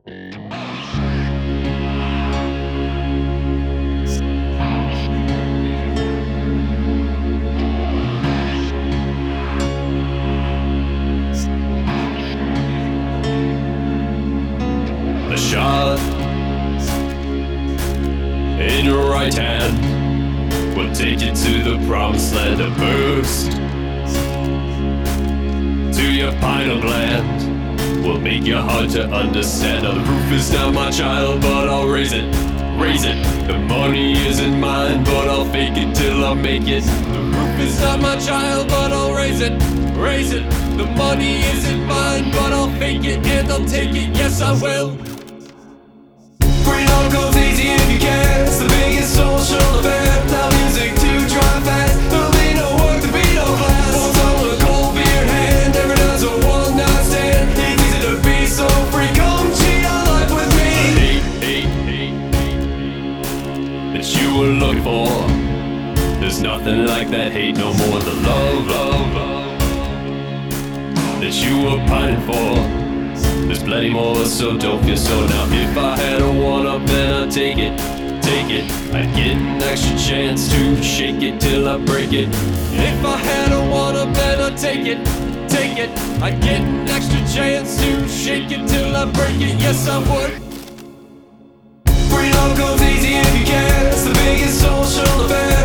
A shot in your right hand will take you to the promised land. A burst to your pineal gland will make you hard to understand. Now the roof is not my child, but I'll raise it, raise it. The money isn't mine, but I'll fake it till I make it. The roof is not my child, but I'll raise it, raise it. The money isn't mine, but I'll fake it and I'll take it, yes I will. Freedom goes easy if you can. It's the biggest social event. Now music to drive fast. There'll be no work, there'll be no class. Won't hold a cold beer hand. Never does a one-night stand. It's easy to be so free. Come cheat on life with me. Hate that you were looking for. There's nothing like that hate no more. The love that you were pining for. There's plenty more, so don't feel so now. If I had a one-up, then I'd take it, take it. I'd get an extra chance to shake it till I break it. If I had a one-up, then I'd take it, take it. I'd get an extra chance to shake it till I break it, yes I would. Freedom goes easy if you can. It's the biggest social event.